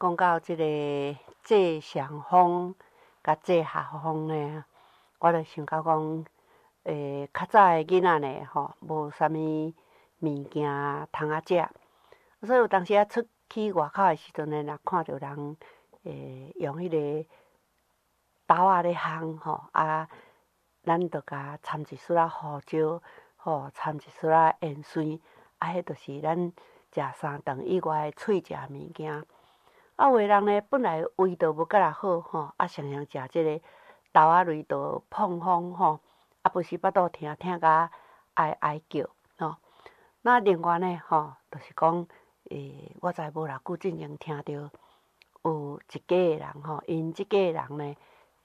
讲到即个坐上风甲坐下风呢，我就想到讲，较早的囡仔呢，无啥物物件通啊食，所以有当时啊出去外口的时阵呢，若看到人，用迄个刀仔咧烘咱着甲掺一丝仔胡椒，掺一丝仔盐水，迄著是咱食三顿以外的脆食物件。有诶人呢，本来胃都无介若好，常常食即个豆仔类着碰风，不时巴肚疼甲哀叫，那另外呢，就是讲，我知无偌久之前听着有一家诶人，因即家诶人呢，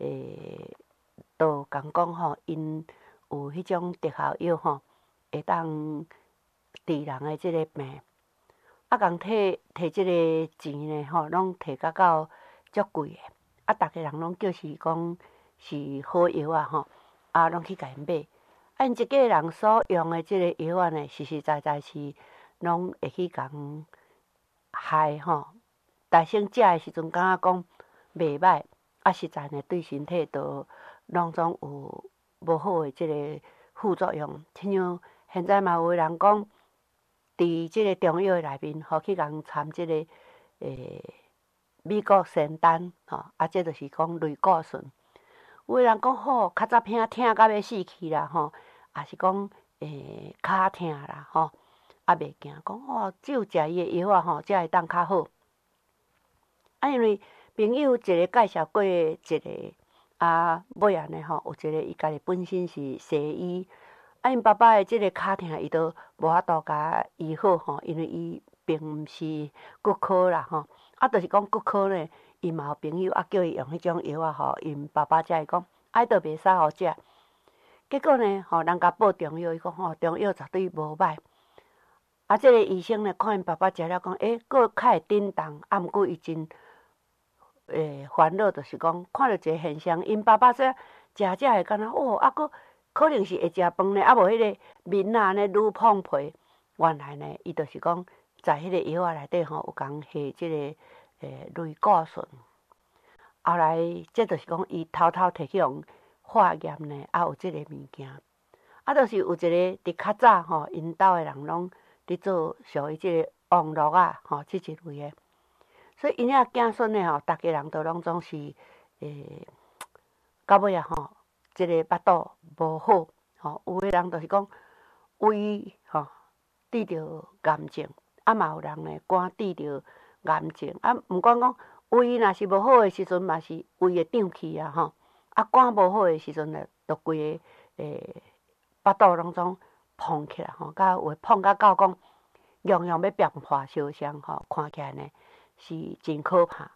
都共讲，因有迄种特效药，会当治人诶即个病。共摕即个钱呢，拢摕甲到足贵诶，逐个人拢叫是讲是好药啊，拢去甲因买。因即个人所用诶即个药啊呢，实实在在是拢会去共害大先食诶时阵，感觉讲袂歹，实在呢对身体都拢总有无好诶即个副作用。亲像现在嘛有诶人讲，伫即个中药内面，去共掺即个美国仙丹，这就是讲类固醇。有诶人讲较早疼到要死去啦，也是讲骹疼啦，袂惊，讲只有食伊诶药啊，才会当较好。因为朋友一个介绍过一个，尾仔呢，有一个伊家己本身是西医。因爸爸的即个骹疼，伊都无法度甲医好因为伊并毋是骨科啦就是讲骨科呢，伊嘛有朋友叫伊用迄种药因爸爸才会讲，都袂使互食。结果呢，人甲报中药，伊讲中药绝对无歹。即个医生呢，看因爸爸食了，讲佫较会振动，毋过伊真烦恼，就是讲看到一个现象，因爸爸说食会敢若佫可能是会食饭呢，无迄个面啊呢愈碰皮。原来呢，伊就是讲在迄个药啊内底有共下即个类固醇。后来这就是讲伊偷偷摕去用化验呢，有即个物件。就是有一个伫较早因兜诶人拢伫做属于即个网络即一类诶。所以因遐子孙呢逐个人都拢总是到尾即个巴肚无好，有诶人就是讲胃治着癌症，嘛有人呢肝治着癌症，毋管讲胃若是无好诶时阵，嘛是胃会胀气肝无好诶时阵呢，就规个巴肚拢总膨起来甲有诶膨到讲样样要变化烧伤看起来呢是真可怕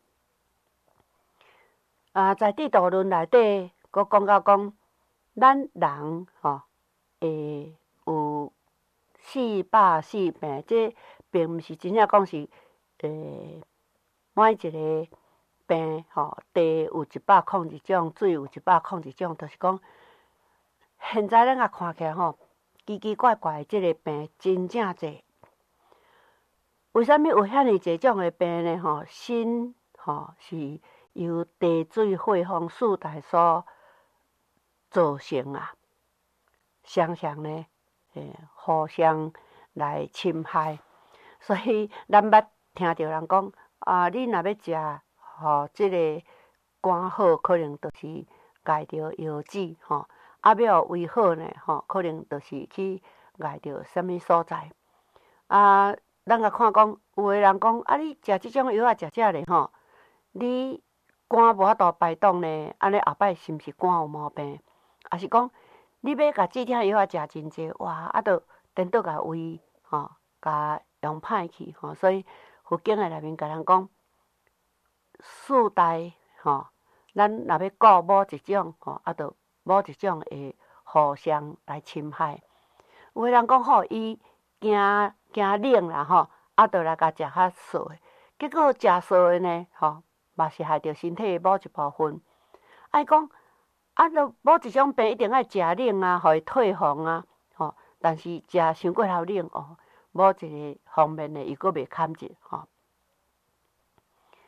在《地道论》内底，佫讲到讲，咱人会有440病，这并毋是真正讲是每一个病地有101种，水有101种，就是讲现在咱看起来奇奇怪怪的即个病真正侪。为什么有遐尼侪种的病呢？心是由地水火风4大所造成常常呢互相来侵害。所以咱捌听到人讲你若要食即个肝好，可能就是挨着药脂要胃好呢可能就是去挨着什么所在咱甲看讲，有诶人讲你食即种药食咧你肝无法度排动呢，安尼后摆是毋是肝有毛病？也是讲你要甲止疼药食真济，就颠倒甲胃甲用歹去所以佛经诶内面甲人讲4大咱若要顾某一种就某一种会互相来侵害。有诶人讲伊惊冷啦就来甲食较素诶，结果食素诶呢嘛是害着身体诶某一部分。讲就某一种病一定爱食冷互伊退红但是食伤过头冷某一个方面呢，伊佫袂堪入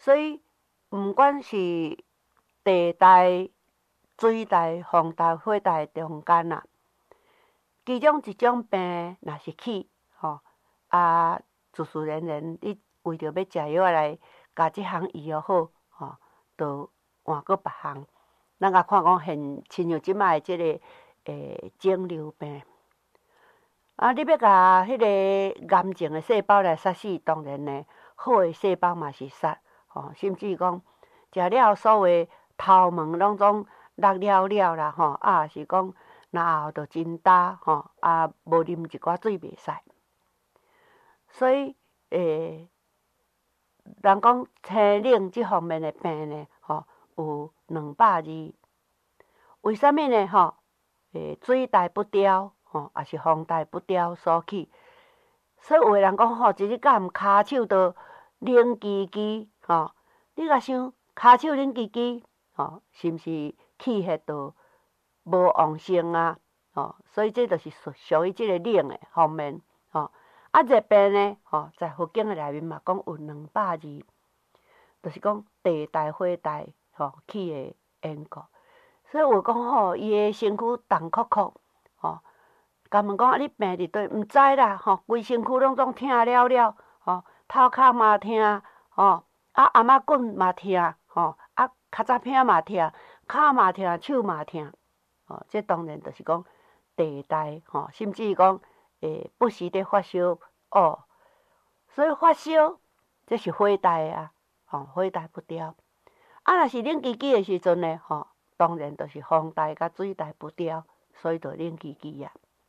所以毋管是地带、水带、风带、火带中间啊，其中一种病若是起，自自然然你为着要食药来甲即项医疗好，就换过别项。咱甲看讲现亲像即摆即个肿瘤病，你要甲迄个癌症的细胞来杀死，当然呢，好的细胞嘛是杀，甚至讲食了所有头毛拢总落了了啦，也是讲若后着真焦，无啉一寡水袂使。所以人讲青冷即方面的病呢，有220。为什么呢？水带不调，也是风带不调所起。所以有个人讲，一日到骹手都冷吱吱，你甲想骹手冷吱吱，是毋是气血都无旺盛啊？所以这就是属于即个冷的方面，热病呢，在佛经的内面嘛，讲有220，就是讲地带、火带，起的缘故。所以有讲伊的身躯重酷酷，甲问讲你病伫倒？毋知啦，规身躯拢总疼了了，头壳嘛疼，阿妈棍嘛疼，骹早片嘛疼，骹嘛疼，手嘛疼，这当然就是讲地带，甚至讲不时地发烧，所以发烧这是火带啊，火带不调。若是冷吱吱的时阵呢，当然就是风带甲水带不调，所以就冷吱吱啊。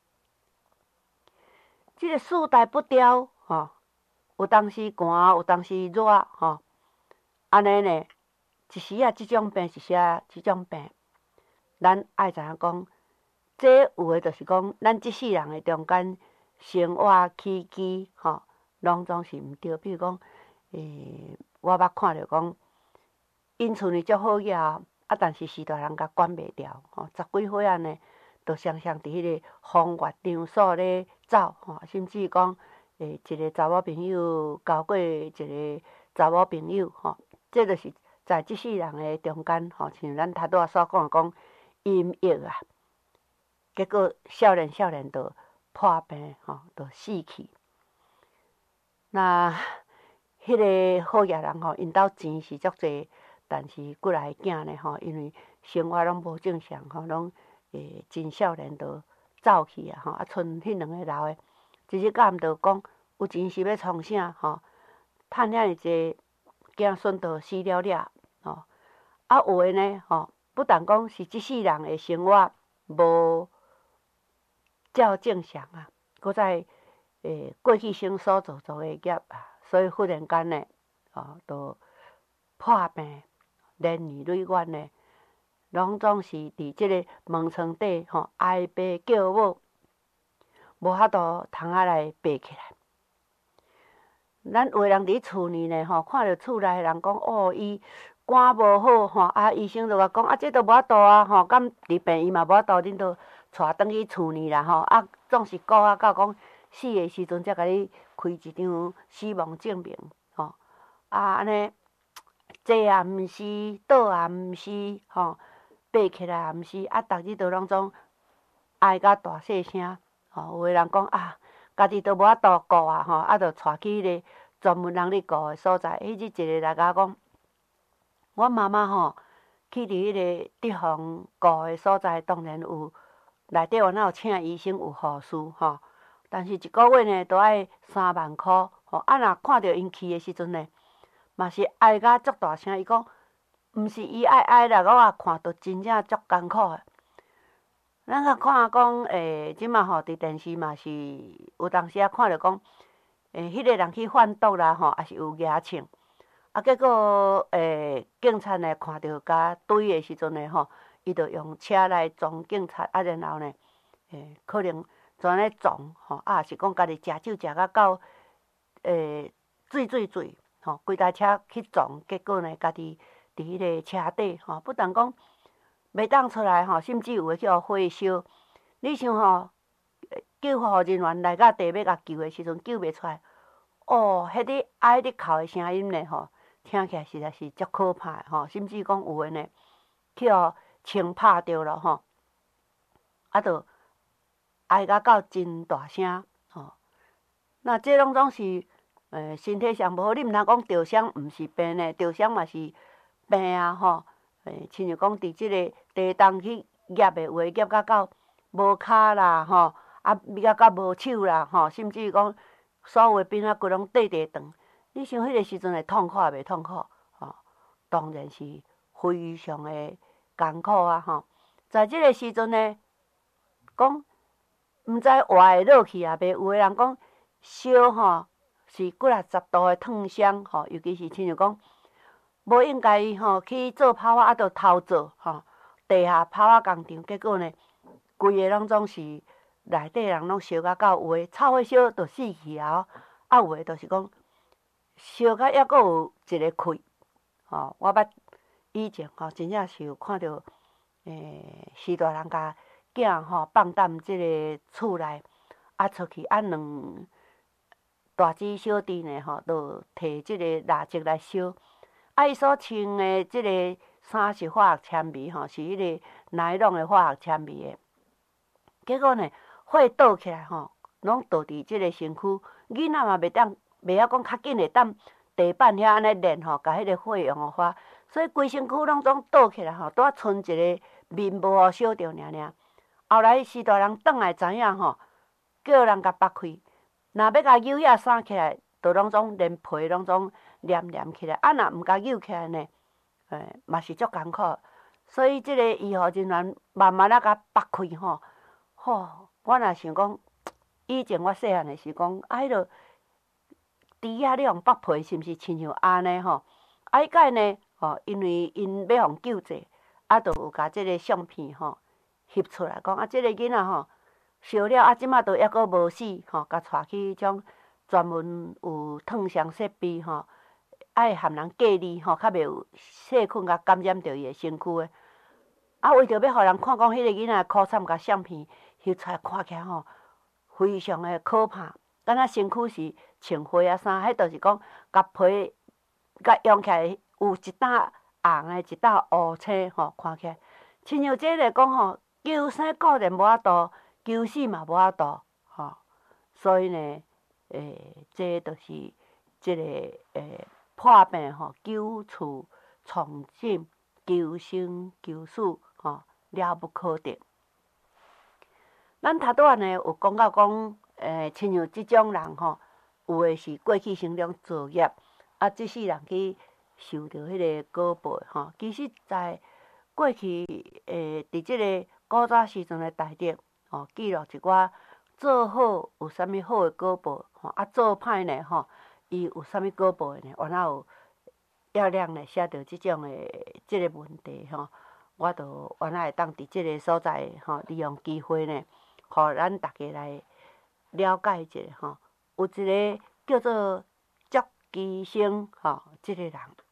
即个四带不调，有当时寒，有当时热，安尼呢，一时即种病，一时即种病，咱爱知影讲，这有诶就是讲，咱即世人诶中间生活起居，拢总是毋对。比如讲，我捌看着讲，因厝呢足好野，但是时大人甲管袂牢，10几岁安尼，就常常伫迄个风月场所咧走，甚至讲，一个查某朋友交过一个查某朋友，这就是在即世人诶中间，像咱头拄仔所讲阴郁啊，结果少年就破病，就死去。那迄个好野人因兜钱是足济，但是过来囝呢，因为生活拢无正常，拢真少年就走去啊，剩迄2个老的，一日到暗就讲有钱是要创啥，趁遐尼济，子孙都死了了，有诶呢，不但讲是即世人诶生活无照正常啊，搁在过去生所做诶业啊，所以忽然间呢，都破病，连年累月呢，拢总是伫即个门床底，哀爸叫母，无法度通来爬起来。咱有诶人伫厝里呢，看着厝内人讲，伊肝无好，医生就甲讲，这都无法度啊，敢伫病院嘛无法度，恁都带转去厝里啦，总是顾到讲死诶时阵，才甲你开一张死亡证明，安尼坐也毋是，倒也毋是，爬起来也毋是，逐日都拢总哀甲大细声，有诶人讲家己都无法度顾啊，就带去迄个专门人咧顾诶所在。迄日一个来甲我讲，我妈妈去伫迄个地方顾诶所在，当然有内底哪有请医生有护士但是一个月呢，都爱3万块，若看着因去诶时阵呢，嘛是哀甲足大声。伊讲，毋是伊爱哀啦，我也看着真正足艰苦诶。咱甲看讲，即马伫电视嘛是有当时看着讲，迄个人去贩毒啦，也是有牙签。结果警察呢看着甲追诶时阵呢，伊就用车来撞警察，然后呢，可能全咧撞，也是讲家己食酒食到醉，规台车去撞，结果呢，家己伫迄个车底，不但讲袂当出来，甚至有诶去互火烧。你想救护人员来到地要甲救诶时阵，救袂出来。迄个哀咧哭诶声音呢， 听起来实在是足可怕吼，甚至讲有诶呢，去互枪拍着了吼，啊，着哀甲到真大声吼。那这拢总是身体上无好，你毋通讲着伤毋是病呢，着伤嘛是病啊吼。亲像讲伫即个地动去夹诶话，夹到无骹啦吼，啊夹到无手啦吼，甚至讲所有诶边仔骨拢块块断。你想迄个时阵会痛苦袂痛苦？吼，当然是非常诶艰苦啊吼。在即个时阵呢，讲毋知活会落去啊袂？有诶人讲烧吼是几啊十度诶烫伤吼，尤其是亲像讲无应该吼去做炮仔，啊着偷做吼，地下炮仔工厂，结果呢，规个拢总是内底人拢烧甲到有诶臭火烧着死去啊！啊有诶就是讲烧甲抑阁有一个气吼，我捌以前吼真正是有看到时大人甲囝吼放胆即个厝内，啊出去啊两大姊小弟呢吼，就摕即个蜡烛来烧。啊，伊所穿的即个衫是化学纤维吼，是迄个尼龙的化学纤维的。结果呢，火倒起来吼，拢倒伫即个身躯，囡仔嘛袂晓讲较紧会当地板遐安尼练吼，甲迄个火用互发，所以规身躯拢总倒起来吼，拄啊剩一个面无互烧着尔。后来时大人转来知影吼，叫人甲拔开，若要甲揪遐衫起来，就拢总连皮拢总黏起来。啊，若毋甲揪起来呢，嘛是足艰苦。所以即个医护人员慢慢啊甲拔开吼，我若想讲，以前我细汉的时讲，啊，迄落猪仔你用剥皮是毋是亲像安尼吼？啊，迄摆呢，因为因要互救济，啊，就有甲即个相片吼翕出来，讲啊，即个囡仔吼烧了，啊，即马都抑阁无死吼，甲带去种专门有烫伤设备吼，爱含人隔离吼，较袂有细菌甲感染着伊的身躯的。啊，为着要互人看讲迄个囡仔苦惨，甲相片翕出来，看起来吼非常的可怕，敢若身躯是穿花啊衫，迄著是讲甲皮甲用起来有一搭红的，一搭乌青吼，看起来亲像即个讲吼，求生固然无法度，求死嘛无法度吼，所以呢，这著是即个破病吼，救厝重整，求生求死吼，了不可得。咱头拄仔呢有讲到讲，亲像即种人吼，有诶是过去生中作业，啊，即世人去受着迄个果报吼。其实，在过去伫即个古早时阵诶内底吼，记录一寡做好有啥物好诶果报吼，啊做歹呢吼，伊有啥物果报诶呢？原来有要亮呢写着即种诶即个问题吼，我着原来会当伫即个所在吼，利用机会呢。互咱大家来了解一下吼，有一个叫做祝基生吼，即个人，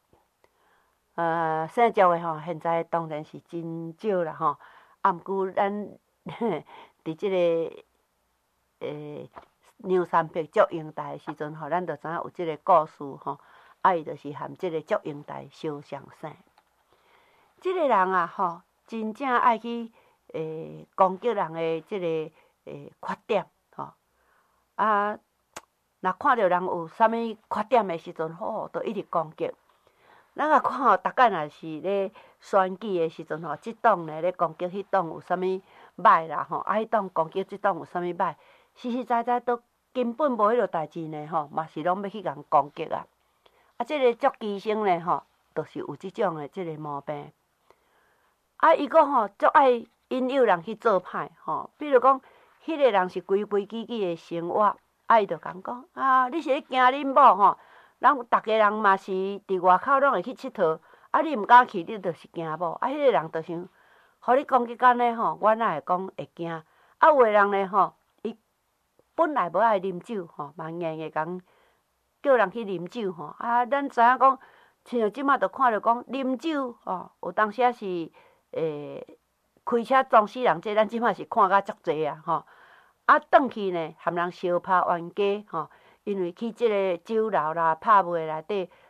姓祝的吼，现在当然是真少啦吼。啊，毋过咱伫即个梁山伯祝英台的时阵吼，咱着知影有即个故事吼。啊，伊就是含即个祝英台相相生。即个人啊吼，真正爱去。攻击人的即个缺点吼，啊，若看到人有啥物缺点的时阵，就一直攻击。咱也看逐摆若是咧选举的时阵吼，即党呢咧攻击迄党有啥物歹啦吼，啊，迄党攻击即党有啥物歹，实实在在都根本无迄落代志呢吼，嘛是拢要去共攻击啊。啊，即个祝基生呢吼，就是有即种的即个毛病。啊，伊个吼足爱。引诱人去做歹吼，比如讲，迄个人是规规矩矩的生活，啊，伊就共讲啊，你是咧惊恁某吼，咱逐家人嘛是伫外口拢会去佚佗，啊，你毋敢去，你就是惊某，啊，迄个人就想，互你攻击安尼吼，我哪会讲会惊？啊，有个人呢吼，伊本来无爱啉酒吼，嘛硬硬讲叫人去啉酒吼，啊，咱知影讲，像即马就看着讲啉酒吼，有当时啊是开车撞死人，这咱即摆是看甲足济啊吼！啊，转去呢，含人相拍冤家吼，因为去即个酒楼啦、拍卖内底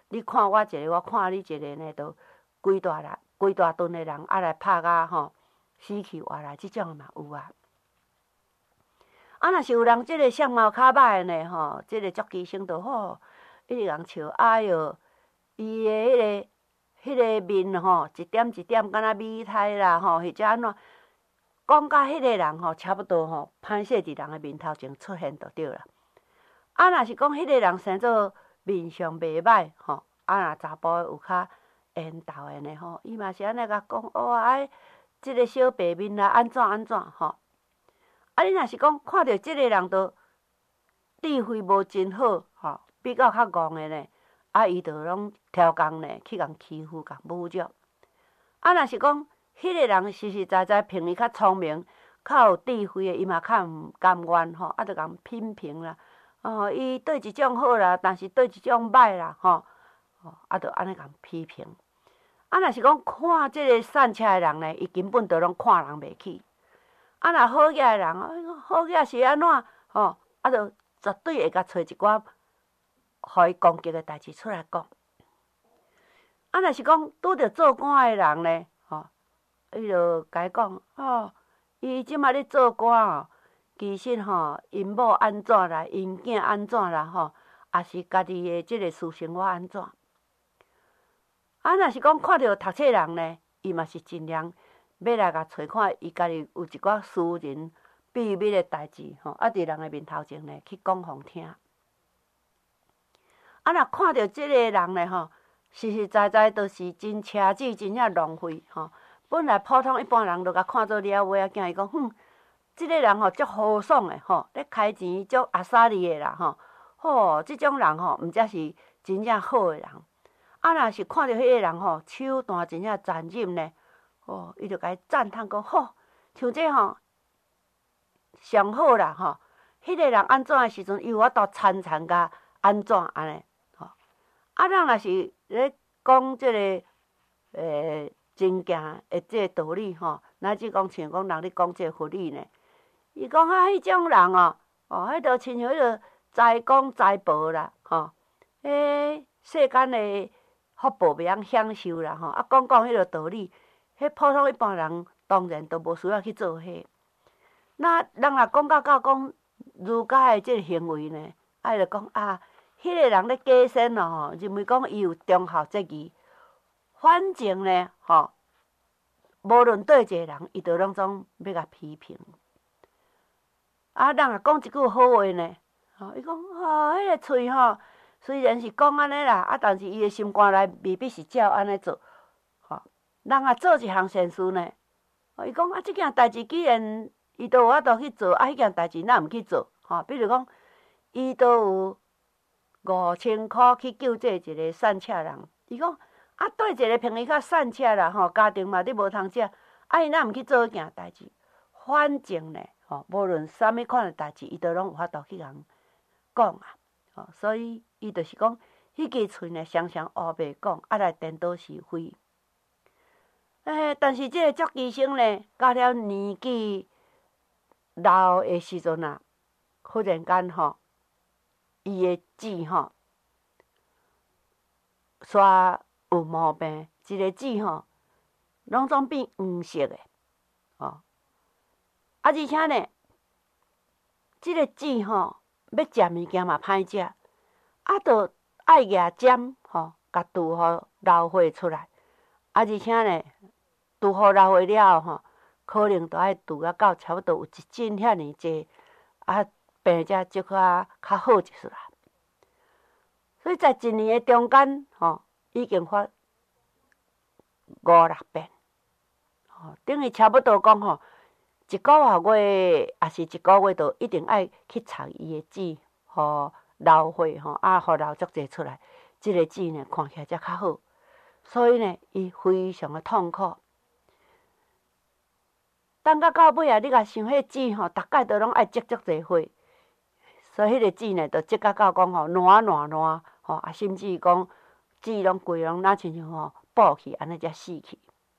你看我一个，我看你一个呢，都规大顿的人来拍甲吼死去活来，即种嘛有啊。啊，若是有人即个相貌较歹呢吼，即个足机性就好，一直人笑，哎哟，伊的迄个面吼，一点一点敢若米苔啦吼，或者安怎，讲甲迄个人吼，差不多吼，歹势伫人的面头前出现就对啦。啊，若是讲迄个人生做面相袂歹吼，啊，若查甫的有较缘投的呢吼，伊嘛是安尼甲讲，哦啊，即个小白面啦，安怎吼。啊，你若是讲看到即个人都智慧无真好吼，比较较戆的呢，啊，伊就拢挑工呢去共欺负、共侮辱。啊，若是讲迄个人实实在在凭伊较聪明、较有智慧的，伊嘛较毋甘愿吼，啊，就共品评啦。哦，伊对一种好啦，但是对一种歹啦，吼，啊，就安尼共批评。啊，若是讲看即个散车的人呢，伊根本就拢看人袂起。啊，若好野的人，好野是安怎吼？啊，就绝对会甲找一寡互伊攻击的代志出来讲。啊，若是讲拄着做官的人呢，吼，伊就甲伊讲，伊即马咧做官哦，其实吼，因某安怎啦，因囝安怎啦，吼，也是家己的即个私生活安怎。啊，若是讲看到读册人呢，伊嘛是尽量要来甲找看，伊家己有一寡私人秘密的代志吼，啊，伫人的面头前呢去讲互听。啊，若看到即个人呢吼，实实在在都是真奢侈，真正浪费吼。本来普通一般人都甲看做了尾仔囝，伊讲即个人吼足豪爽的吼，咧开钱足阿萨利的啦吼。吼，即种人吼，毋则是真正好的人。啊，若是看到迄个人吼，手段真正残忍呢，伊就甲伊赞叹讲，像这吼上好啦吼。迄个人安怎的时阵，伊有法度参甲安怎安尼吼。啊，咱若是咧讲即个真行的即个道理吼，乃至讲像讲人咧讲即个佛理呢，伊讲迄种人迄著亲像迄个财公财宝啦吼，世间的福报袂晓享受啦吼，啊讲迄个道理，迄普通一般人当然都无需要去做迄。那人若讲到讲儒家的即个行为呢，伊就讲迄个人咧假仙咯吼，认为讲伊有忠孝节义，反正呢吼，无论对一个人，伊都拢总要甲批评。啊，人若讲一句好话呢，伊讲迄个喙吼。虽然是讲安尼啦，但是伊的心肝内未必是照安尼做，人若做一项善事呢，伊讲即件代志既然伊都有法度去做，迄件代志哪毋去做？比如讲，伊都有5000箍去救济一个散车人，伊讲对一个平伊较散车啦，家庭嘛你无通食，伊哪毋去做迄件代志？反正呢，无论啥物款的代志，伊都拢有法度去人讲啊，所以。伊就是讲，迄支喙呢，常常黑白讲，来颠倒是非。但是即个足机生呢，到了年纪老的时阵啊，忽然间伊的舌煞有毛病，一个舌拢总变黄色的，而且呢，即个舌要食物件嘛歹食。就爱牙尖甲除互老血出来，而且呢，除互老血了后可能都爱除到差不多有1斤遐尼济，病才足较好一丝啦。所以在1年的中间已经发5-6遍，等于差不多讲1个月也是1个月，就一定爱去擦伊的舌，流血互流足济出来，即个舌呢看起来才较好。所以呢，伊非常的痛苦。等到尾啊，你甲想迄舌逐摆都拢爱积足济血，所以迄个舌呢，就积到讲烂，甚至讲舌拢规拢若亲像爆去安尼才死去。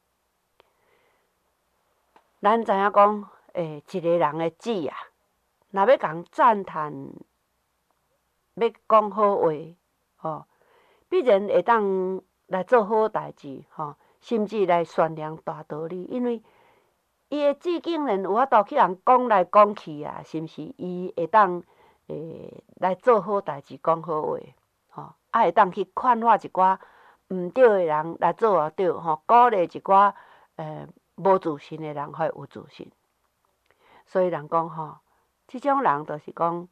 咱知影讲，一个人的舌啊，若要共赞叹。要讲好话， 必然会当来做好代志，甚至来宣扬大道理，因为伊的志竟然有法度去人讲来讲去啊，是毋是？伊会当来做好代志，讲好话，会当去劝化一寡毋对的人来做啊对，鼓励一寡无自信的人，互伊有自信。所以人讲即种人就是讲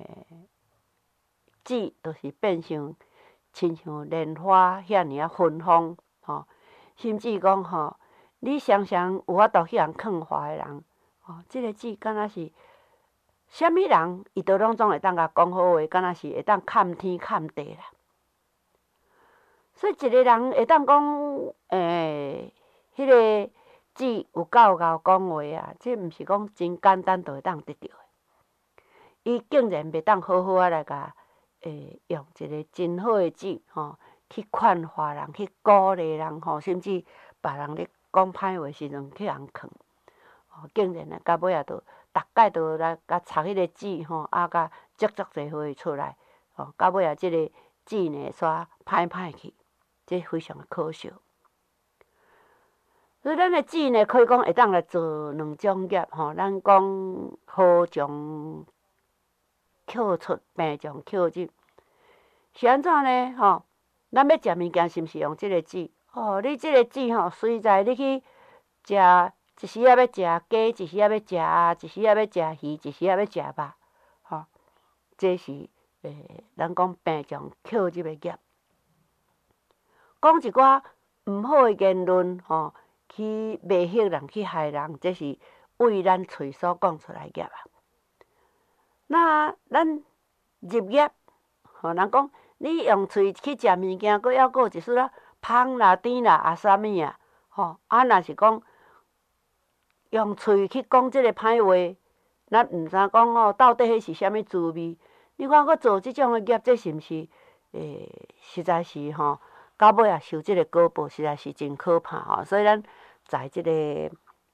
志就是变成亲像莲花遐尔啊芬芳，甚至讲你常常有法度去人劝化的人，即个志敢若是啥物人，伊都拢总会当甲讲好话，敢若是会当看天看地啦。所以一个人会当讲迄个志有够讲话啊，这毋是讲真简单就会当得到的。伊竟然袂当好好来甲用一个真好的志去劝化人，去鼓励人甚至别人咧讲歹话时阵去人劝，竟然到尾啊，就逐摆都来甲插迄个志甲足侪货出来，到尾啊，即个志呢煞歹去，这非常的可笑。所以咱的志呢，可以讲会当来做两种业，咱讲好将扣出，病将扣入，是安怎呢？咱要食物件，是毋是用即个志？你即个志随在你去食，一时仔要食鸡，一时仔要食鸭，一时仔要食鱼，一时仔要食肉，这是咱讲病将扣入的业。讲一寡毋好的言论，去骂迄人，去害人，这是为咱嘴所讲出来业啊。那咱入业，人讲你用喙去食物件，佫还佫有一丝仔芳啦、甜啦，啊啥物啊，若是讲用喙去讲即个歹话，咱毋知讲到底迄是啥物滋味？你看佫做即种的业，这是毋是实在是到尾啊受即个果报，实在是真可怕所以咱在即个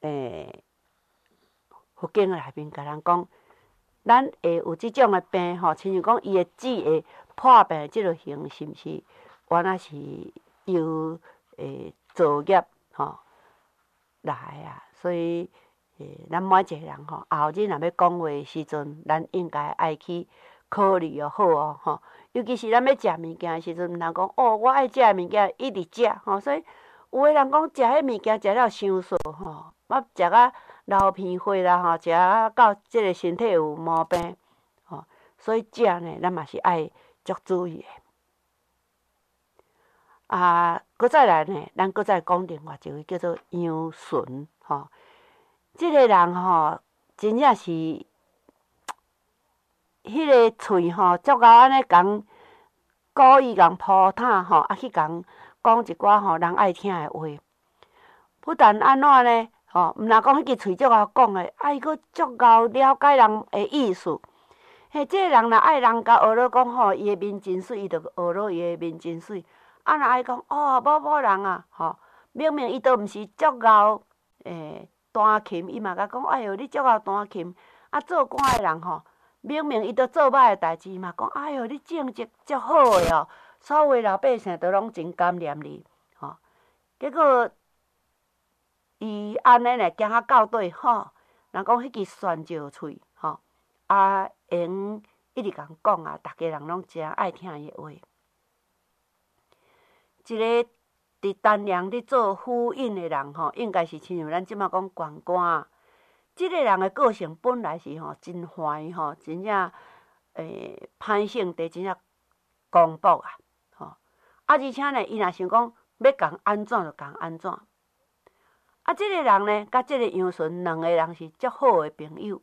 佛经内面甲人讲，咱会有即种的病亲像讲伊的志会破病即落形，是毋是？原来是由造业来啊。所以咱每一个人后日若要讲话的时阵，咱应该爱去考虑好尤其是咱要食物件的时阵，毋通讲我爱食的物件一直食所以有的人讲食迄物件食了伤素食啊流鼻血啦食啊到即个身体有毛病所以食呢，咱嘛是爱足注意的。佫再来呢，咱佫再讲另外一位叫做杨纯即个人真正是迄个喙足够安尼共故意共铺坦去共讲一寡人爱听的话。不但安怎呢毋若讲迄个喙足够讲的，伊佫足够了解人的意思。即个人若爱人甲学了讲伊的面真水，伊就学了伊的面真水。若爱讲某人啊明明伊都毋是足够弹琴，伊嘛甲讲哎哟，你足够弹琴。做官的人明明伊都做歹的代志，嘛讲哎哟，你政绩足好的所有老百姓都拢真感念你结果伊安尼呢行到底人讲迄支宣召喙用一直共讲逐家人拢真爱听伊的话。一个伫单梁咧做府尹的人应该是亲像咱即马讲县官即个人的个性本来是真坏真正歹性地，真正公仆而且呢，伊若想讲要共安怎就共安怎。即个人呢，甲即个杨纯两个人是足好的朋友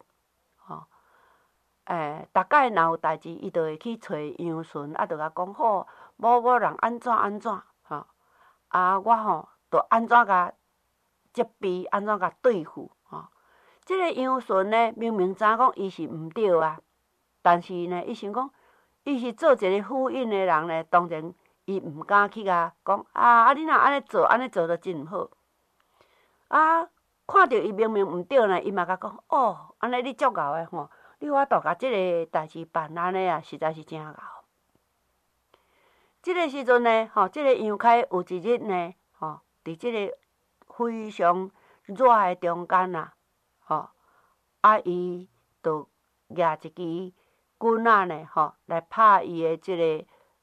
逐摆若有代志，伊就会去找杨纯，就甲讲好某人安怎安怎我就安怎甲责备，安怎甲对付即个杨纯呢，明明知影讲伊是毋对啊，但是呢，伊想讲伊是做一个府尹的人呢，当然伊毋敢去甲讲你若安尼做就真毋好看到伊明明毋对呢，伊嘛甲讲安尼你足够的你有法度甲即个代志办安尼实在是真够。 即个时阵呢，即个杨开有一日呢，伫即个非常热诶中间啊，伊就举一支棍仔呢，来拍伊诶即个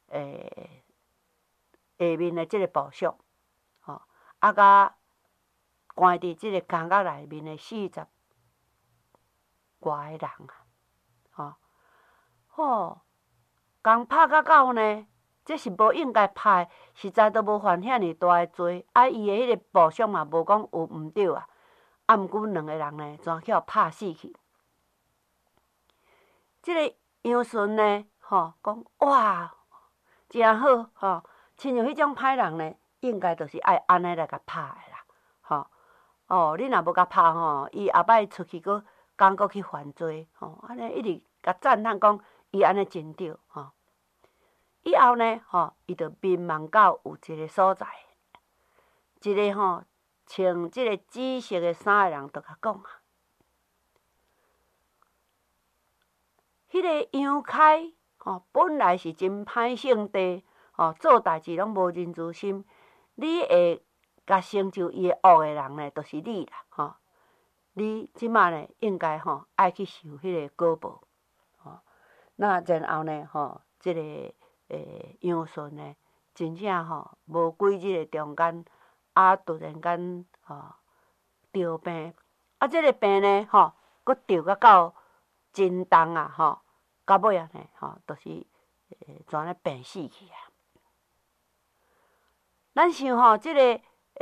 下面诶即个部属，甲关伫即个监狱内面诶40外个人共拍甲到呢，这是无应该拍，实在都无犯遐尔大诶罪，伊诶迄个部属嘛无讲有毋对啊，毋过两个人呢，全去互拍死去。即个杨顺呢，讲哇，真好，亲像迄种歹人呢，应该就是爱安尼来甲拍诶啦，你若无甲拍伊后摆出去敢搁去犯罪，安尼一直甲赞叹讲伊安尼真对，以后呢，伊就迷茫到有一个所在，一个穿即个紫色诶衫诶人，就甲讲啊，迄个杨开，本来是真歹性地，做代志拢无人之心，你会甲成就伊诶恶诶人呢，就是你啦，你即马呢，应该爱去受迄个果报，那然后呢，即个杨顺呢，真正无几日诶中间，突然间着病，即个病呢，佫着甲到真重啊，到尾啊呢，就是全咧病死去啊。咱想即个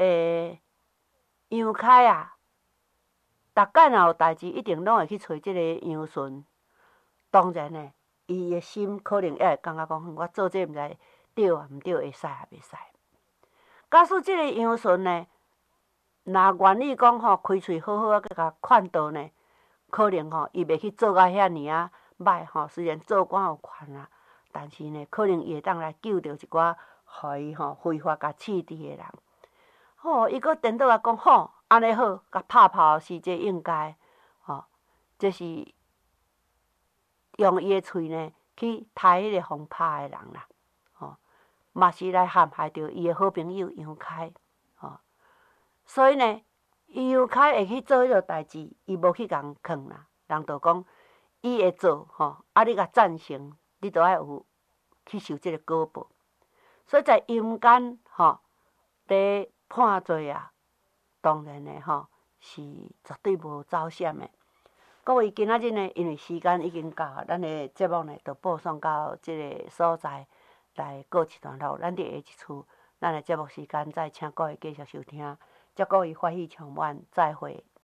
杨开啊，逐间若有代志，一定拢会去找即个杨顺。当然呢，伊诶心可能也会感觉讲，我做这毋知对啊毋对，会使啊袂使。假使即个杨顺呢，若愿意讲开喙好好甲甲劝导呢，可能伊袂去做到遐尔啊歹，虽然做官有权啊，但是呢，可能伊会当来救着一寡互伊非法甲刺治诶人。伊佫颠倒来讲，安尼好，甲拍是这应该，这是用伊诶喙呢去杀迄个互拍诶人啦，嘛是来陷害着伊诶好朋友杨开，所以呢，杨开会去做迄个代志，伊无去共囥啦，人就讲伊会做，你甲赞成，你都爱有去受即个果报。所以在阴间，伫判罪啊，当然呢，是绝对无走闪的。各位，今仔日呢，因为时间已经到，咱的节目呢，就播送到即个所在来告一段落。咱伫下一次，咱的节目时间再请各位继续收听，祝各位欢喜充满，再会。